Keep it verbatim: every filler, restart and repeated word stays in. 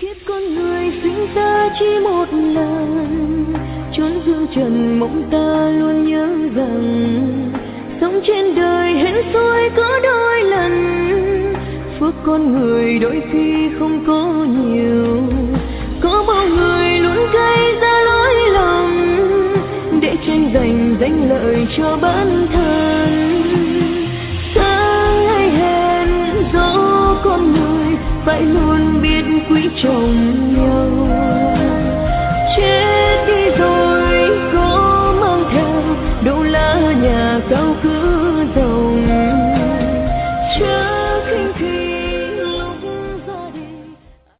Kiếp con người sinh ta chỉ một lần, chốn dương trần mộng ta luôn nhớ rằng sống trên đời hên xui có đôi lần, phước con người đôi khi không có nhiều. Có bao người luôn gây ra lỗi lầm để tranh giành danh lợi cho bản thân. Sáng hay hẹn dẫu con người phải luôn biết quý trọng nhau.